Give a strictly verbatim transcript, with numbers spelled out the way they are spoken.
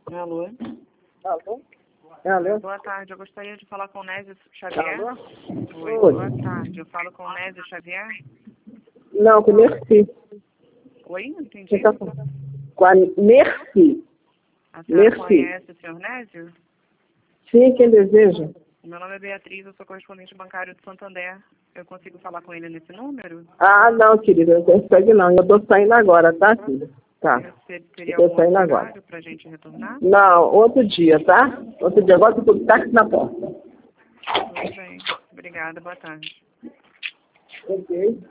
Alô? Alô? Alô? Boa tarde, eu gostaria de falar com o Nésio Xavier. Alô? Oi, Oi. boa tarde. Eu falo com o Nésio Xavier. Não, com Merci. Oi, não entendi. Quem tá falando? Com a Merci. A senhora Merci. conhece o senhor Nésio? Sim, quem deseja? O meu nome é Beatriz, eu sou correspondente bancário de Santander. Eu consigo falar com ele nesse número? Ah, não, querida, não consegue não. Eu tô saindo agora, tá, filha? Tá. Você teria Eu tô algum outro saindo agora. horário para a gente retornar? Não, outro dia, tá? Outro dia, agora eu tô com o táxi na porta. Tudo bem. Obrigada, boa tarde. Ok.